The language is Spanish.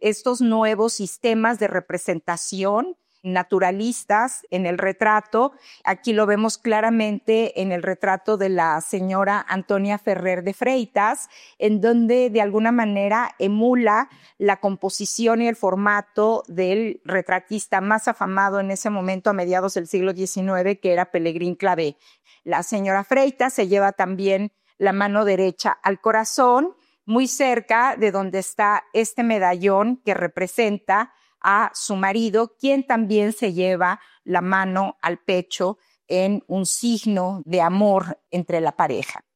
estos nuevos sistemas de representación naturalistas en el retrato. Aquí lo vemos claramente en el retrato de la señora Antonia Ferrer de Freitas, en donde de alguna manera emula la composición y el formato del retratista más afamado en ese momento a mediados del siglo XIX, que era Pellegrín Clavé. La señora Freitas se lleva también la mano derecha al corazón, muy cerca de donde está este medallón que representa a su marido, quien también se lleva la mano al pecho en un signo de amor entre la pareja.